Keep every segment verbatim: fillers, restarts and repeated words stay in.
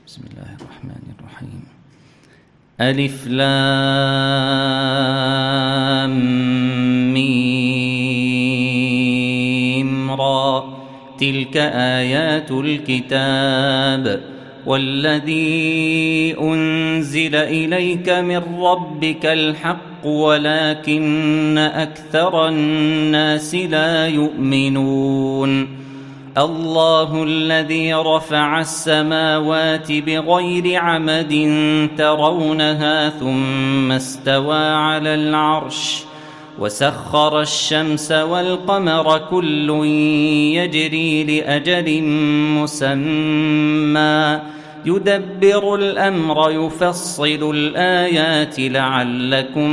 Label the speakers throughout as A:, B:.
A: بسم الله الرحمن الرحيم. ألف لام ميم را، تلك آيات الكتاب والذي أنزل إليك من ربك الحق ولكن أكثر الناس لا يؤمنون. الله الذي رفع السماوات بغير عمد ترونها ثم استوى على العرش وسخر الشمس والقمر كل يجري لأجل مسمى يدبر الأمر يفصل الآيات لعلكم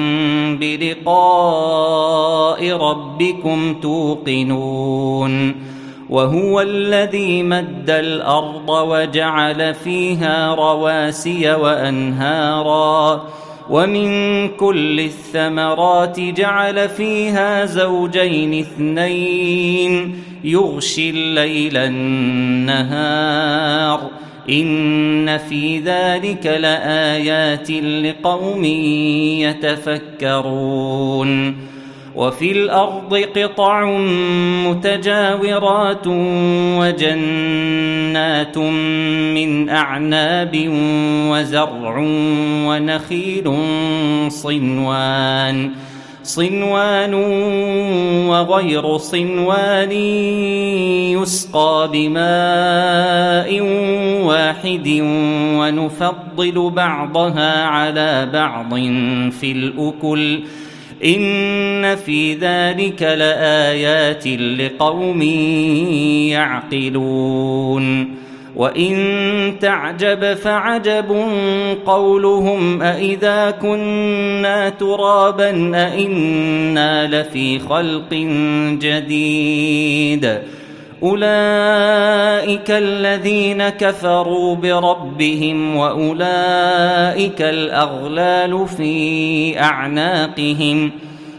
A: بلقاء ربكم توقنون. وهو الذي مد الأرض وجعل فيها رواسي وأنهارا ومن كل الثمرات جعل فيها زوجين اثنين يغشي الليل النهار إن في ذلك لآيات لقوم يتفكرون. وفي الأرض قطع متجاورات وجنات من أعناب وزرع ونخيل صنوان صنوان وغير صنوان يسقى بماء واحد ونفضل بعضها على بعض في الأكل إن في ذلك لآيات لقوم يعقلون. وإن تعجب فعجب قولهم أإذا كنا ترابا أإنا لفي خلق جديد أولئك الذين كفروا بربهم وأولئك الأغلال في أعناقهم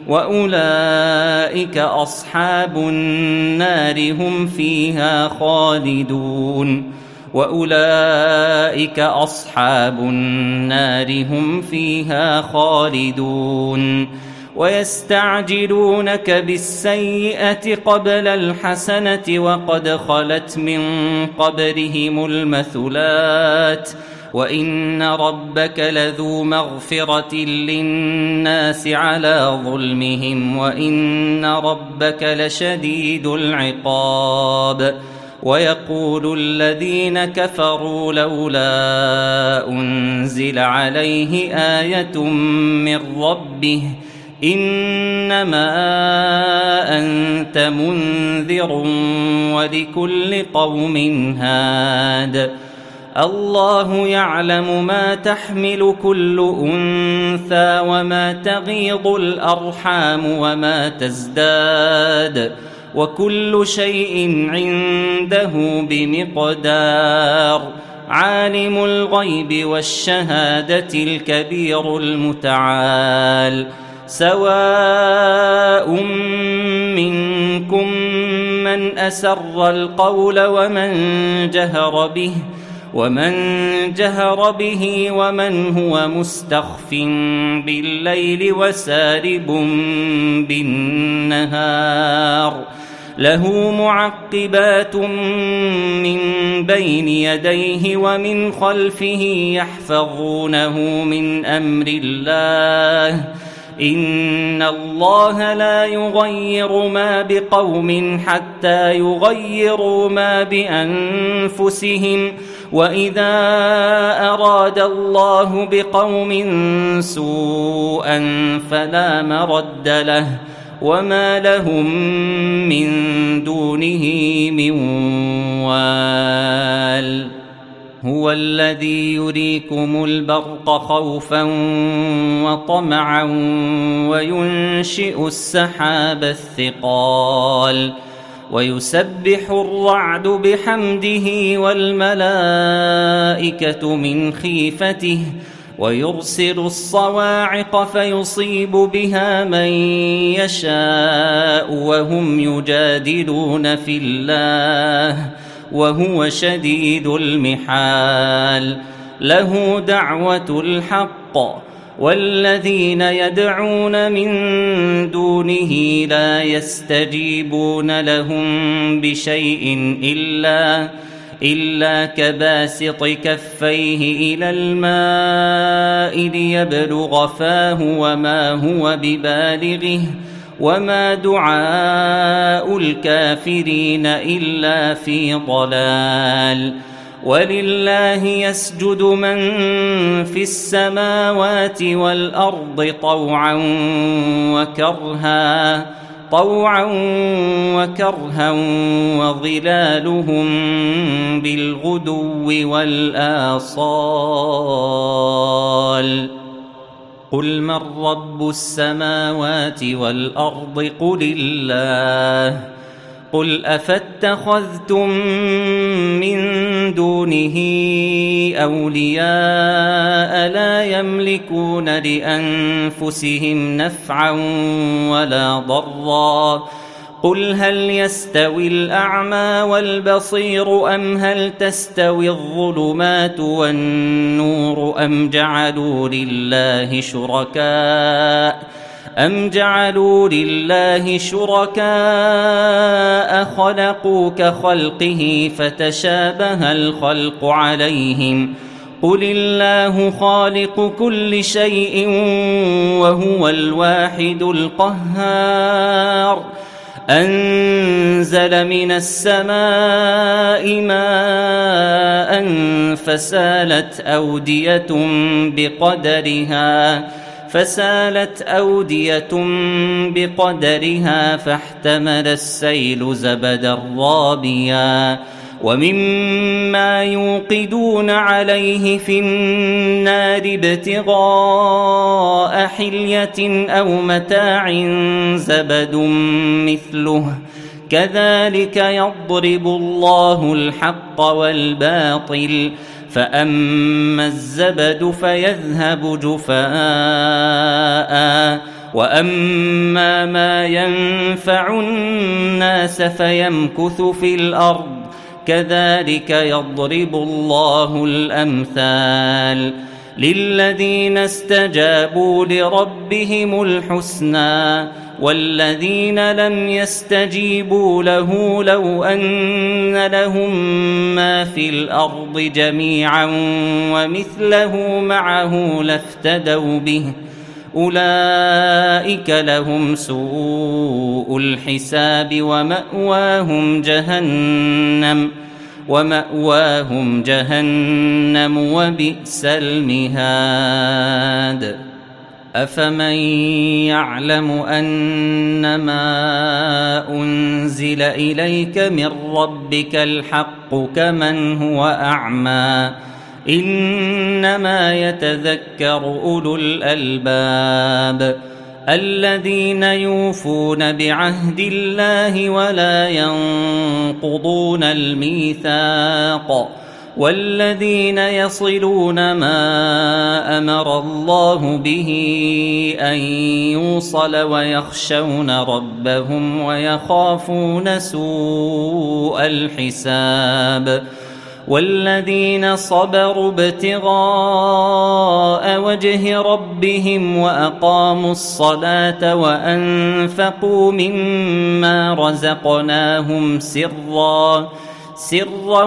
A: وأولئك أصحاب النار هم فيها خالدون وأولئك أصحاب النار هم فيها خالدون. ويستعجلونك بالسيئة قبل الحسنة وقد خلت من قبلهم المثلات وإن ربك لذو مغفرة للناس على ظلمهم وإن ربك لشديد العقاب. ويقول الذين كفروا لولا أنزل عليه آية من ربه إنما أنت منذر ولكل قوم هاد. الله يعلم ما تحمل كل أنثى وما تغيض الأرحام وما تزداد وكل شيء عنده بمقدار. عالم الغيب والشهادة الكبير المتعال. سواء منكم من أسر القول ومن جهر به ومن جهر به ومن هو مستخف بالليل وسارب بالنهار. له معقبات من بين يديه ومن خلفه يحفظونه من أمر الله إن الله لا يغير ما بقوم حتى يغيروا ما بأنفسهم وإذا أراد الله بقوم سوءا فلا مرد له وما لهم من دونه من وال. هو الذي يريكم البرق خوفا وطمعا وينشئ السحاب الثقال ويسبح الرعد بحمده والملائكة من خيفته ويرسل الصواعق فيصيب بها من يشاء وهم يجادلون في الله وهو شديد المحال له دعوة الحق والذين يدعون من دونه لا يستجيبون لهم بشيء إلا إلا كباسط كفيه إلى الماء ليبلغ فاه وما هو ببالغه وما دعاء الكافرين إلا في ضلال ولله يسجد من في السماوات والأرض طوعا وكرها طوعا وكرها وظلالهم بالغدو والآصال قل من رب السماوات والأرض قل الله قل أفاتخذتم من دونه أولياء لا يملكون لأنفسهم نفعا ولا ضرا قل هل يستوي الأعمى والبصير أم هل تستوي الظلمات والنور أم جعلوا لله شركاء أم جعلوا لله شركاء خلقوا كخلقه فتشابه الخلق عليهم قل الله خالق كل شيء وهو الواحد القهار أنزل من السماء ماء فسالت أودية بقدرها فسالت أودية بقدرها فاحتمل السيل زبدا رابيا ومما يوقدون عليه في النار ابتغاء حلية أو متاع زبد مثله كذلك يضرب الله الحق والباطل فأما الزبد فيذهب جفاء وأما ما ينفع الناس فيمكث في الأرض كذلك يضرب الله الأمثال للذين استجابوا لربهم الحسنى والذين لم يستجيبوا له لو أن لهم ما في الأرض جميعا ومثله معه لافتدوا به أولئك لهم سوء الحساب ومأواهم جهنم ومأواهم جهنم وبئس المهاد أفمن يعلم أنما أنزل إليك من ربك الحق كمن هو أعمى إنما يتذكر أولو الألباب الذين يوفون بعهد الله ولا ينقضون الميثاق والذين يصلون ما أمر الله به أن يوصل ويخشون ربهم ويخافون سوء الحساب والذين صبروا ابتغاء وجه ربهم وأقاموا الصلاة وأنفقوا مما رزقناهم سرا سرا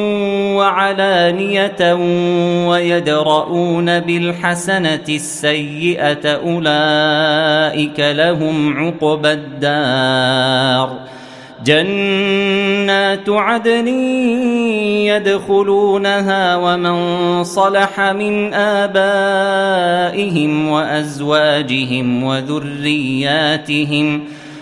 A: وعلانية ويدرؤون بالحسنة السيئة أولئك لهم عقبى الدار جنات عدن يدخلونها ومن صلح من آبائهم وأزواجهم وذرياتهم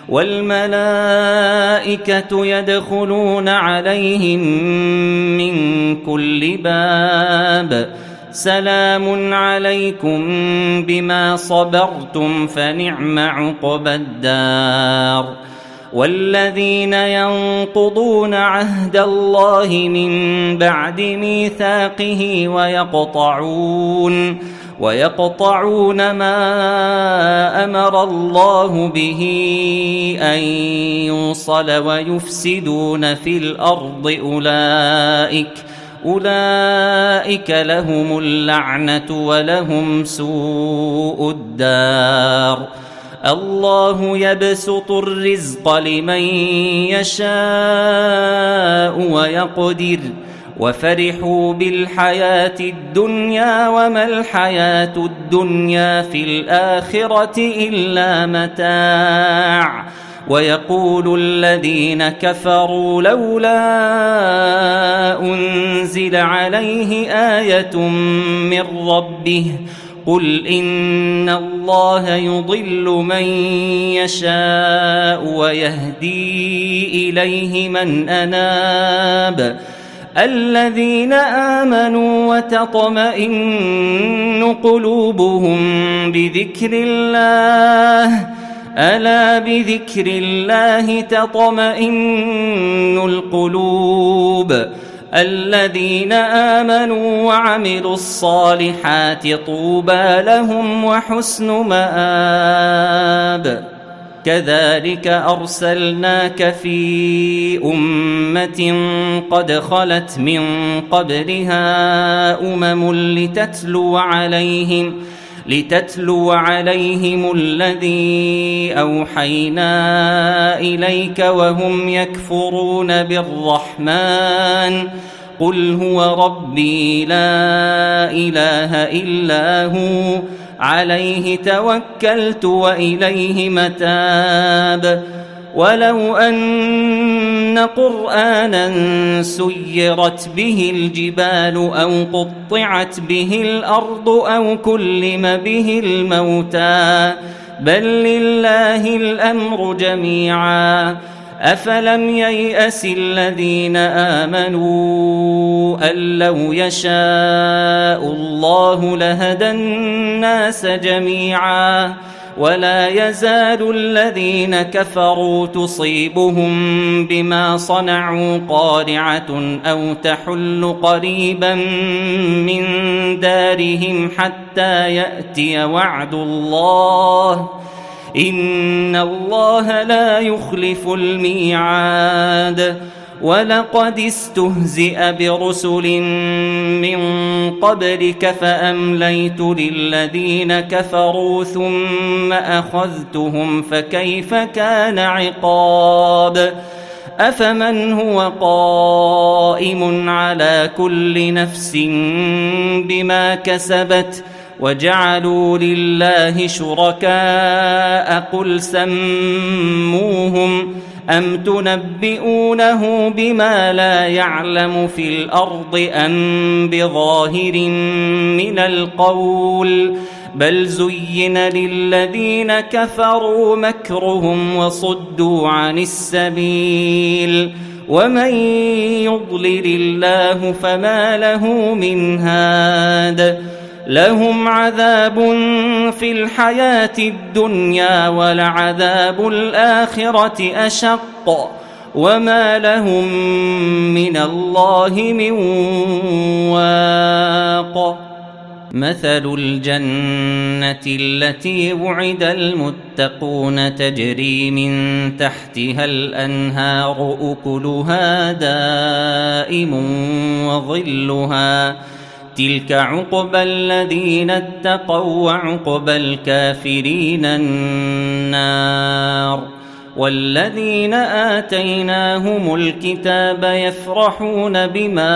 A: والملائكة يدخلون عليهم من كل باب سلام عليكم بما صبرتم فنعم عقبى الدار والذين ينقضون عهد الله من بعد ميثاقه ويقطعون ويقطعون ما أمر الله به أن يوصل ويفسدون في الأرض أولئك أولئك لهم اللعنة ولهم سوء الدار. الله يبسط الرزق لمن يشاء ويقدر وفرحوا بالحياة الدنيا وما الحياة الدنيا في الآخرة إلا متاع. ويقول الذين كفروا لولا أنزل عليه آية من ربه قل إن الله يضل من يشاء ويهدي إليه من أناب الذين آمنوا وتطمئن قلوبهم بذكر الله ألا بذكر الله تطمئن القلوب الذين آمنوا وعملوا الصالحات طوبى لهم وحسن مآب. كذلك أرسلناك في أمة قد خلت من قبلها أمم لتتلو عليهم لتتلو عليهم الذي أوحينا إليك وهم يكفرون بالرحمن قل هو ربي لا إله إلا هو عليه توكلت وإليه متاب. ولو أن قرآنا سيرت به الجبال أو قطعت به الأرض أو كلم به الموتى بل لله الأمر جميعا أفلم ييأس الذين آمنوا أن لو يشاء الله لهدى الناس جميعا ولا يزال الذين كفروا تصيبهم بما صنعوا قارعة أو تحل قريبا من دارهم حتى يأتي وعد الله إن الله لا يخلف الميعاد. ولقد استهزئ برسل من قبلك فأمليت للذين كفروا ثم أخذتهم فكيف كان عقاب. أفمن هو قائم على كل نفس بما كسبت وجعلوا لله شركاء قل سموهم أم تنبئونه بما لا يعلم في الأرض أم بظاهر من القول بل زين للذين كفروا مكرهم وصدوا عن السبيل ومن يضلل الله فما له من هاد. لهم عذاب في الحياة الدنيا ولعذاب الآخرة أشق وما لهم من الله من واق. مثل الجنة التي وعد المتقون تجري من تحتها الأنهار أكلها دائم وظلها تلك عقبى الذين اتقوا وعقبى الكافرين النار. والذين آتيناهم الكتاب يفرحون بما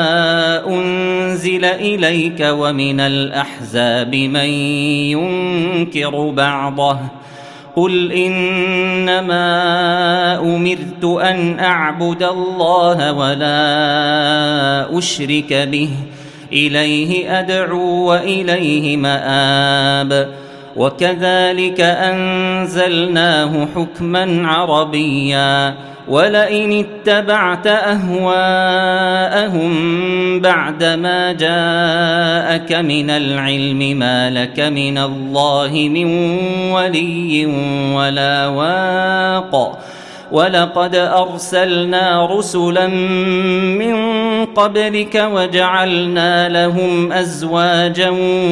A: أنزل إليك ومن الأحزاب من ينكر بعضه قل إنما أمرت أن أعبد الله ولا أشرك به إليه أدعو وإليه مآب. وكذلك أنزلناه حكما عربيا ولئن اتبعت أهواءهم بعدما جاءك من العلم ما لك من الله من ولي ولا واق. ولقد أرسلنا رسلا من قبلك وجعلنا لهم أزواجا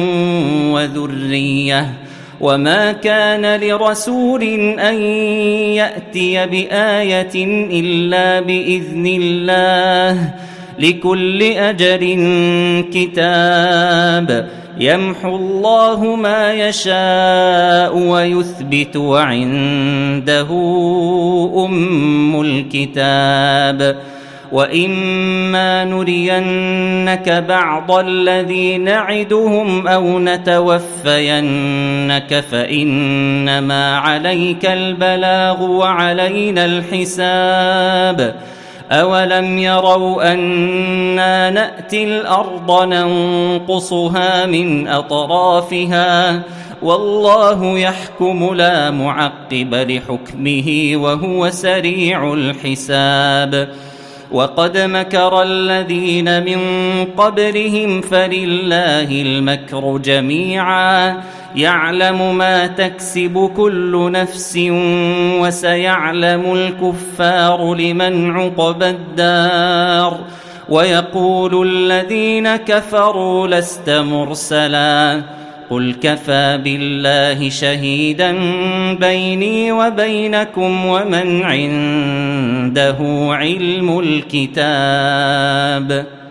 A: وذرية وما كان لرسول أن يأتي بآية إلا بإذن الله لكل أجل كتاب يمحو الله ما يشاء ويثبت وعنده أم الكتاب وإما نرينك بعض الذي نعدهم أو نتوفينك فإنما عليك البلاغ وعلينا الحساب أولم يروا أنا نأتي الأرض ننقصها من أطرافها والله يحكم لا معقب لحكمه وهو سريع الحساب وقد مكر الذين من قبلهم فلله المكر جميعا يعلم ما تكسب كل نفس وسيعلم الكفار لمن عقبى الدار ويقول الذين كفروا لست مرسلا قل كفى بالله شهيدا بيني وبينكم ومن عنده علم الكتاب.